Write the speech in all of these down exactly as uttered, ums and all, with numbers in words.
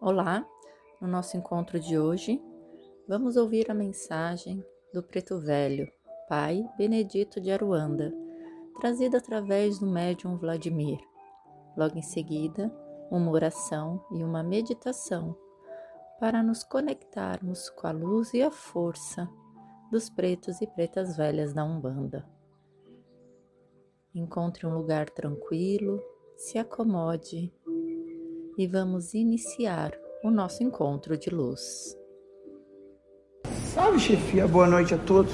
Olá, no nosso encontro de hoje, vamos ouvir a mensagem do Preto Velho, Pai Benedito de Aruanda, trazida através do médium Vladimir. Logo em seguida, uma oração e uma meditação para nos conectarmos com a luz e a força dos pretos e pretas velhas da Umbanda. Encontre um lugar tranquilo, se acomode e vamos iniciar o nosso encontro de luz. Salve, chefia, boa noite a todos.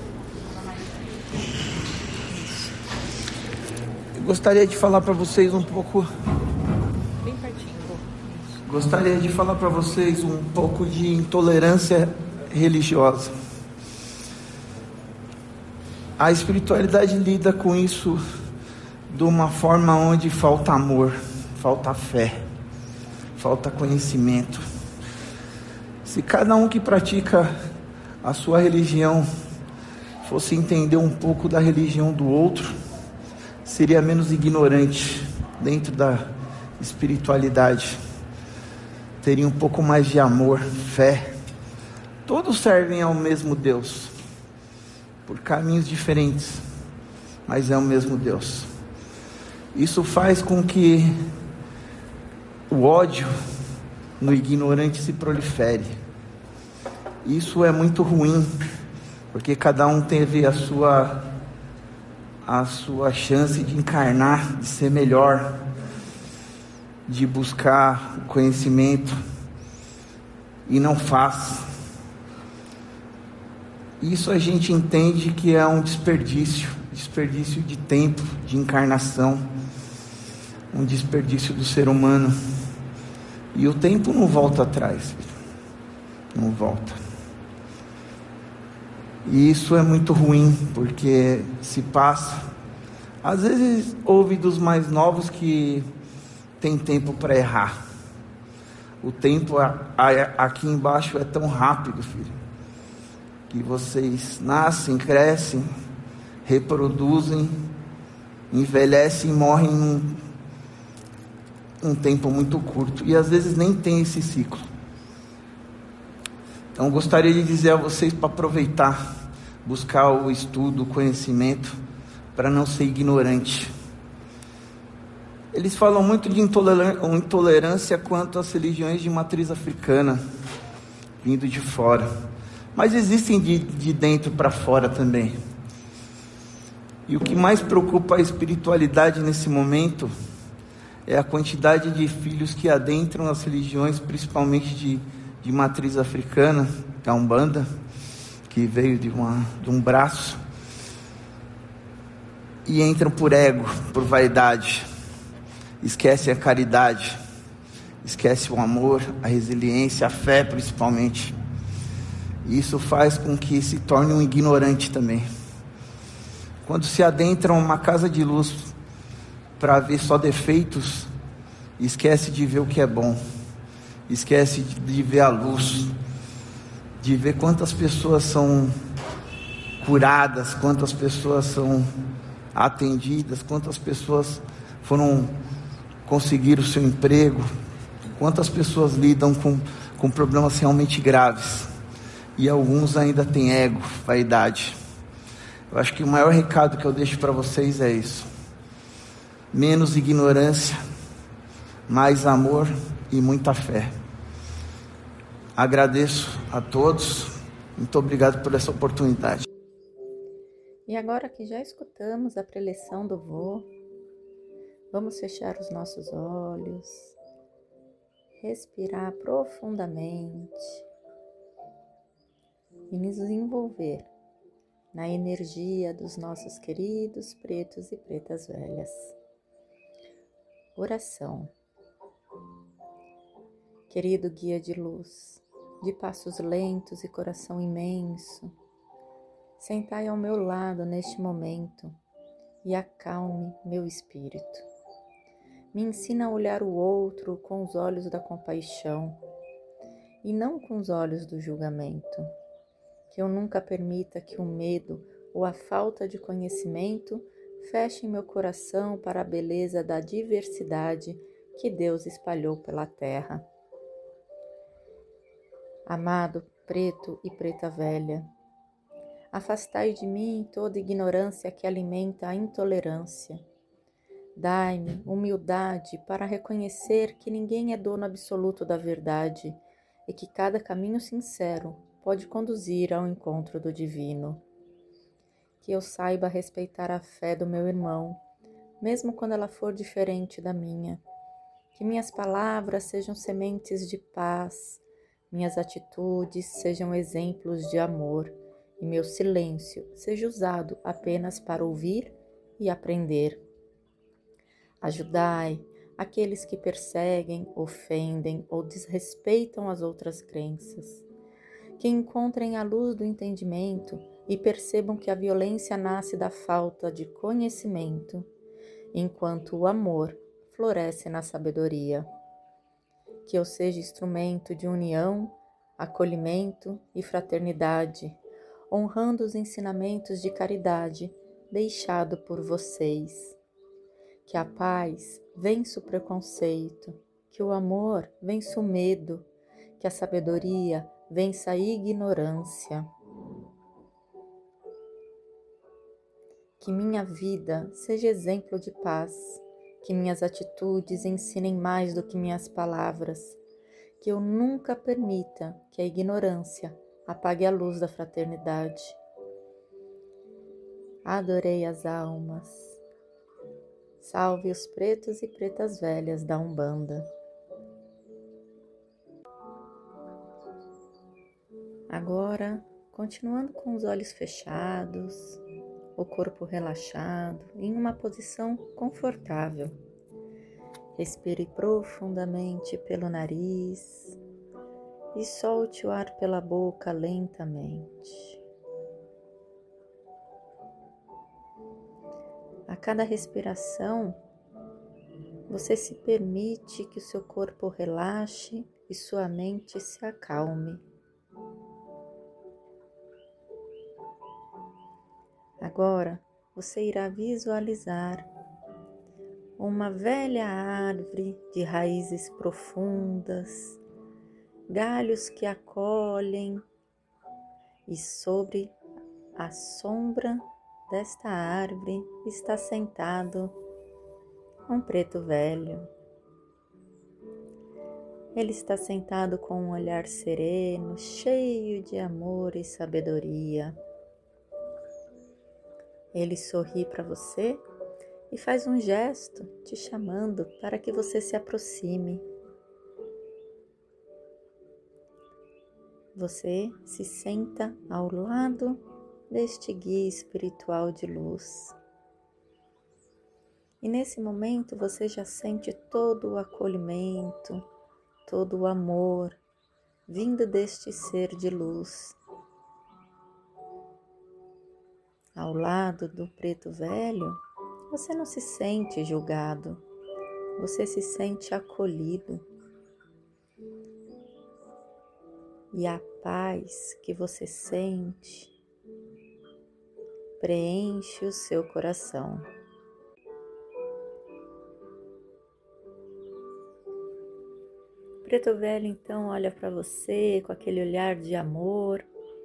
Eu gostaria de falar para vocês um pouco. Bem pertinho. Gostaria de falar para vocês um pouco de intolerância religiosa. A espiritualidade lida com isso de uma forma onde falta amor, falta fé, falta conhecimento. Se cada um que pratica a sua religião fosse entender um pouco da religião do outro, seria menos ignorante dentro da espiritualidade, teria um pouco mais de amor, fé. Todos servem ao mesmo Deus, por caminhos diferentes, mas é o mesmo Deus. Isso faz com que o ódio no ignorante se prolifere. Isso é muito ruim, porque cada um teve a sua, a sua chance de encarnar, de ser melhor, de buscar o conhecimento, e não faz. Isso a gente entende que é um desperdício, desperdício de tempo, de encarnação, um desperdício do ser humano. E o tempo não volta atrás, não volta. E isso é muito ruim, porque se passa. Às vezes ouve dos mais novos que tem tempo para errar. O tempo aqui embaixo é tão rápido, filho, que vocês nascem, crescem, reproduzem, envelhecem e morrem num um tempo muito curto, e às vezes nem tem esse ciclo. Então gostaria de dizer a vocês para aproveitar, buscar o estudo, o conhecimento, para não ser ignorante. Eles falam muito de intolerância quanto às religiões de matriz africana, vindo de fora, mas existem de, de dentro para fora também. E o que mais preocupa a espiritualidade nesse momento é a quantidade de filhos que adentram as religiões, principalmente de, de matriz africana, a Umbanda, que veio de, uma, de um braço, e entram por ego, por vaidade, esquecem a caridade, esquecem o amor, a resiliência, a fé principalmente. E isso faz com que se torne um ignorante também. Quando se adentram uma casa de luz para ver só defeitos, esquece de ver o que é bom, esquece de ver a luz, de ver quantas pessoas são curadas, quantas pessoas são atendidas, quantas pessoas foram conseguir o seu emprego, quantas pessoas lidam com, com problemas realmente graves, e alguns ainda têm ego, vaidade. Eu acho que o maior recado que eu deixo para vocês é isso: menos ignorância, mais amor e muita fé. Agradeço a todos, muito obrigado por essa oportunidade. E agora que já escutamos a preleção do vô, vamos fechar os nossos olhos, respirar profundamente e nos envolver na energia dos nossos queridos pretos e pretas velhas. Oração. Querido guia de luz, de passos lentos e coração imenso, sentai ao meu lado neste momento e acalme meu espírito. Me ensina a olhar o outro com os olhos da compaixão e não com os olhos do julgamento. Que eu nunca permita que o medo ou a falta de conhecimento fechem meu coração para a beleza da diversidade que Deus espalhou pela terra. Amado preto e preta velha, afastai de mim toda ignorância que alimenta a intolerância. Dai-me humildade para reconhecer que ninguém é dono absoluto da verdade e que cada caminho sincero pode conduzir ao encontro do divino. Que eu saiba respeitar a fé do meu irmão, mesmo quando ela for diferente da minha. Que minhas palavras sejam sementes de paz, minhas atitudes sejam exemplos de amor e meu silêncio seja usado apenas para ouvir e aprender. Ajudai aqueles que perseguem, ofendem ou desrespeitam as outras crenças. Que encontrem a luz do entendimento e percebam que a violência nasce da falta de conhecimento, enquanto o amor floresce na sabedoria. Que eu seja instrumento de união, acolhimento e fraternidade, honrando os ensinamentos de caridade deixado por vocês. Que a paz vença o preconceito, que o amor vença o medo, que a sabedoria vença a ignorância. Que minha vida seja exemplo de paz, que minhas atitudes ensinem mais do que minhas palavras, que eu nunca permita que a ignorância apague a luz da fraternidade. Adorei as almas. Salve os pretos e pretas velhas da Umbanda. Agora, continuando com os olhos fechados, o corpo relaxado, em uma posição confortável. Respire profundamente pelo nariz e solte o ar pela boca lentamente. A cada respiração, você se permite que o seu corpo relaxe e sua mente se acalme. Agora, você irá visualizar uma velha árvore de raízes profundas, galhos que acolhem, e sobre a sombra desta árvore está sentado um preto velho. Ele está sentado com um olhar sereno, cheio de amor e sabedoria. Ele sorri para você e faz um gesto te chamando para que você se aproxime. Você se senta ao lado deste guia espiritual de luz. E nesse momento você já sente todo o acolhimento, todo o amor vindo deste ser de luz. Ao lado do preto velho, você não se sente julgado, você se sente acolhido. E a paz que você sente preenche o seu coração. O preto velho então olha para você com aquele olhar de amor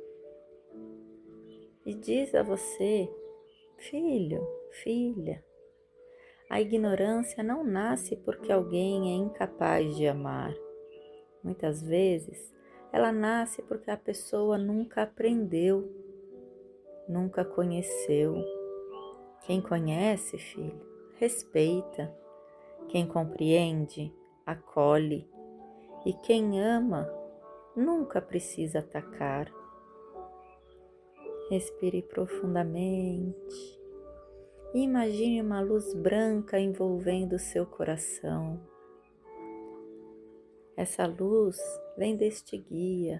e diz a você: filho, filha, a ignorância não nasce porque alguém é incapaz de amar. Muitas vezes, ela nasce porque a pessoa nunca aprendeu, nunca conheceu. Quem conhece, filho, respeita. Quem compreende, acolhe. E quem ama, nunca precisa atacar. Respire profundamente e imagine uma luz branca envolvendo o seu coração. Essa luz vem deste guia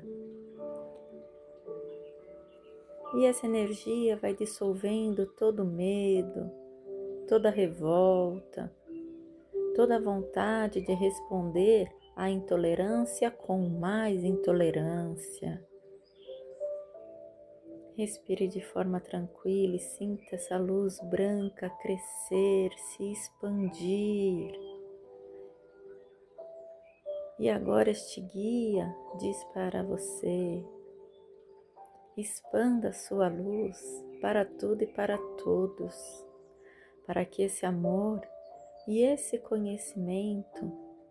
e essa energia vai dissolvendo todo medo, toda revolta, toda vontade de responder à intolerância com mais intolerância. Respire de forma tranquila e sinta essa luz branca crescer, se expandir. E agora este guia diz para você: expanda sua luz para tudo e para todos, para que esse amor e esse conhecimento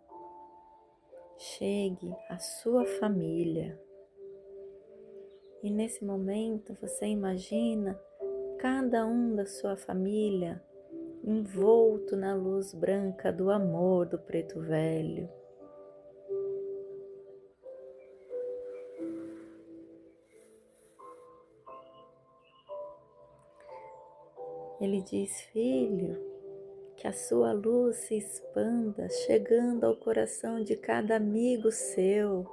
chegue à sua família. E nesse momento você imagina cada um da sua família envolto na luz branca do amor do Preto Velho. Ele diz: filho, que a sua luz se expanda, chegando ao coração de cada amigo seu.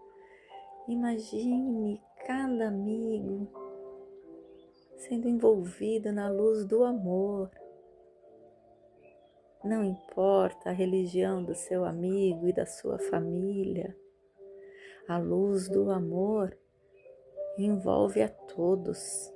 Imagine cada amigo sendo envolvido na luz do amor. Não importa a religião do seu amigo e da sua família, a luz do amor envolve a todos.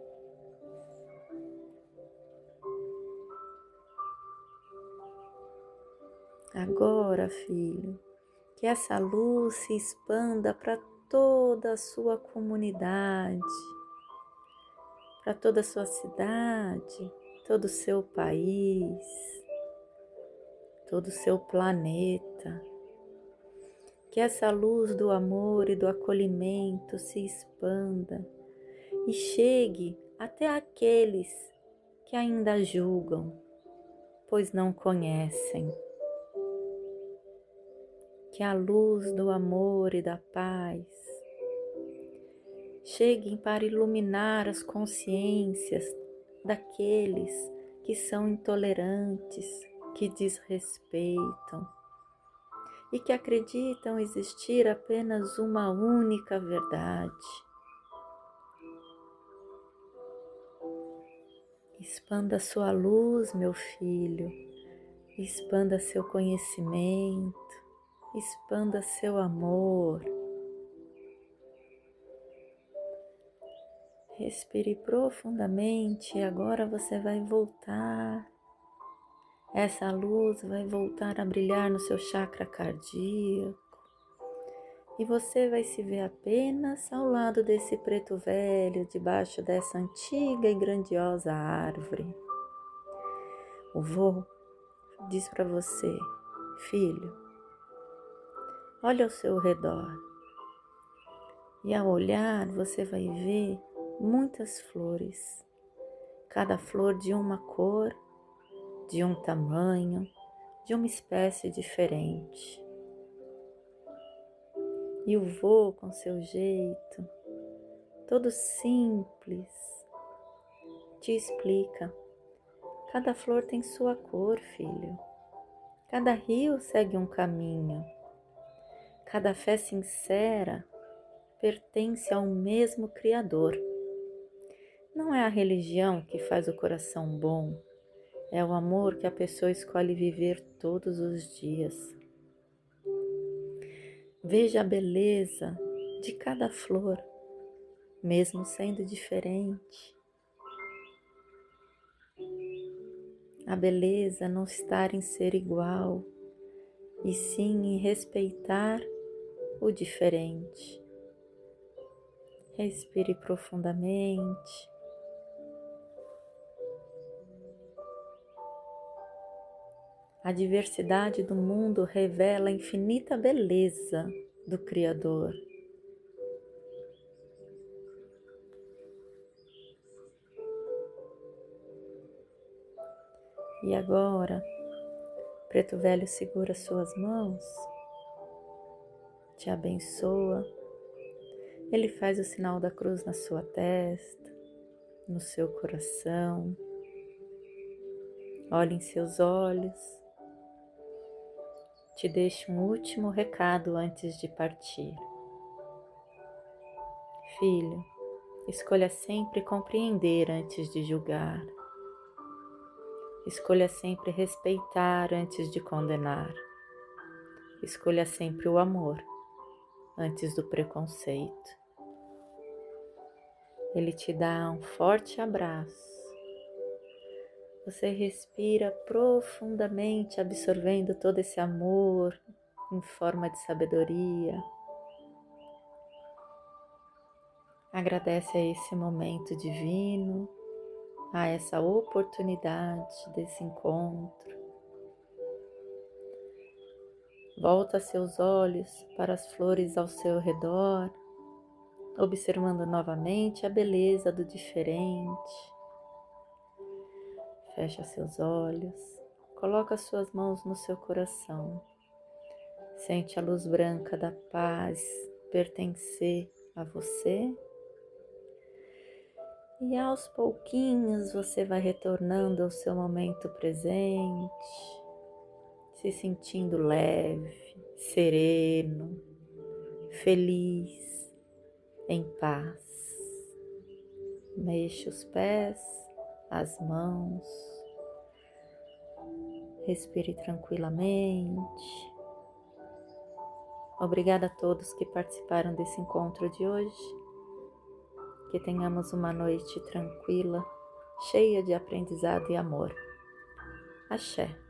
Agora, filho, que essa luz se expanda para toda a sua comunidade, para toda a sua cidade, todo o seu país, todo o seu planeta. Que essa luz do amor e do acolhimento se expanda e chegue até aqueles que ainda julgam, pois não conhecem. Que a luz do amor e da paz cheguem para iluminar as consciências daqueles que são intolerantes, que desrespeitam e que acreditam existir apenas uma única verdade. Expanda sua luz, meu filho, expanda seu conhecimento, expanda seu amor. Respire profundamente e agora você vai voltar. Essa luz vai voltar a brilhar no seu chakra cardíaco e você vai se ver apenas ao lado desse preto velho, debaixo dessa antiga e grandiosa árvore. O vô diz para você: filho, olha ao seu redor e ao olhar você vai ver muitas flores, cada flor de uma cor, de um tamanho, de uma espécie diferente. E o vô, com seu jeito, todo simples, te explica: cada flor tem sua cor, filho. Cada rio segue um caminho. Cada fé sincera pertence ao mesmo Criador. Não é a religião que faz o coração bom, é o amor que a pessoa escolhe viver todos os dias. Veja a beleza de cada flor, mesmo sendo diferente. A beleza não está em ser igual, e sim em respeitar o diferente. Respire profundamente. A diversidade do mundo revela a infinita beleza do Criador. E agora, Preto Velho segura suas mãos, te abençoa. Ele faz o sinal da cruz na sua testa, no seu coração. Olha em seus olhos. Te deixo um último recado antes de partir. Filho, escolha sempre compreender antes de julgar. Escolha sempre respeitar antes de condenar. Escolha sempre o amor antes do preconceito. Ele te dá um forte abraço. Você respira profundamente, absorvendo todo esse amor em forma de sabedoria. Agradece a esse momento divino, a essa oportunidade desse encontro. Volta seus olhos para as flores ao seu redor, observando novamente a beleza do diferente. Fecha seus olhos, coloca suas mãos no seu coração. Sente a luz branca da paz pertencer a você. E aos pouquinhos você vai retornando ao seu momento presente, se sentindo leve, sereno, feliz, em paz. Mexe os pés, as mãos, respire tranquilamente. Obrigada a todos que participaram desse encontro de hoje. Que tenhamos uma noite tranquila, cheia de aprendizado e amor. Axé.